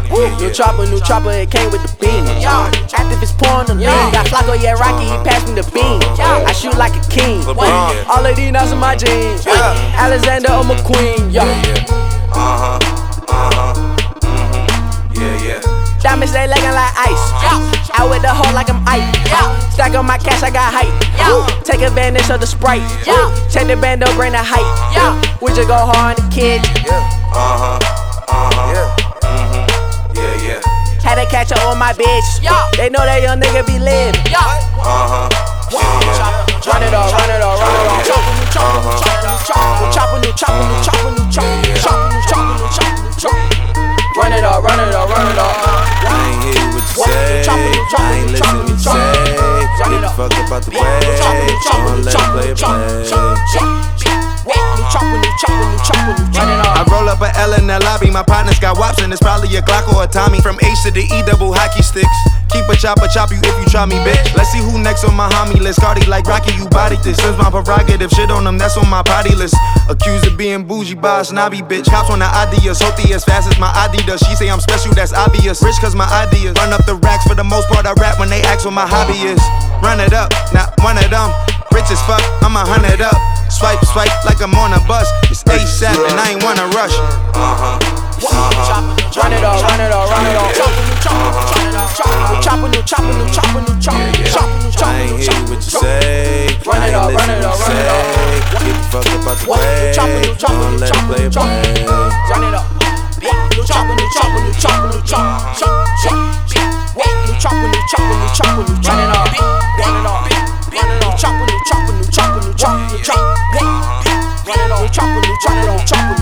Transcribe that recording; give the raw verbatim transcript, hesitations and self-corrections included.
New chopper, new chopper, it came with the beam. Activist pouring the lean. Got Flacco, yeah, Rocky, he passed me the beam. I shoot like a king. All of these nuts in my jeans. Alexander or McQueen. Yeah. Uh huh. Uh huh. Mm-hmm. Yeah, yeah. Diamonds, they leggin' like ice. Out with the hoe like I'm ice. Stack on my cash, I got height. Take advantage of the Sprite. Check the bando, bring the height. We just go hard on the kids. Uh huh. Uh huh. Mm-hmm. Yeah, yeah. Had to catch up on my bitch. They know that young nigga be lit. Uh huh. Run it all, run it all, run it all. Chopper, new chopper, new chopper, new chopper, new chopper, new chopper, new chopper, new chopper, new chopper, new chopper. Run it all, run it all, run it all. I ain't hear what you say. I ain't listen what you say. Get the fuck up out the way. Don't let it play a play. I roll up a L in the lobby. My partner's got wops and it's probably a Glock or a Tommy. From H to the E, double hockey sticks. Keep a chopper, chop you if you try me, bitch. Let's see who next on my homie list. Cardi like Rocky, you body this. Since my prerogative, shit on them, that's on my potty list. Accused of being bougie by a snobby bitch. Cops on the ideas, Hoti as fast as my Adidas. She say I'm special, that's obvious. Rich cause my ideas. Run up the racks, for the most part I rap when they ask what my hobby is. Run it up, not one of them. Rich as fuck, I'm a hundred up. Swipe, swipe like I'm on a bus. It's ASAP and I ain't wanna rush. Uh-huh. Uh-huh. Run it all, run it all, run it all. Chopper, new chopper, new chopper, new chopper, new chopper. I ain't hear what you say. Run it all, run it all, run it all. Get the fuck up out the way. Don't let it play a play. Run it up. New chopper, new chopper, new chopper, new chopper. New chopper, new chopper, new chopper, new chopper. Run it all, run it all. New chopper, new chopper, new chopper, new chopper, new chopper. Run it all, new chopper, new chopper, new chopper.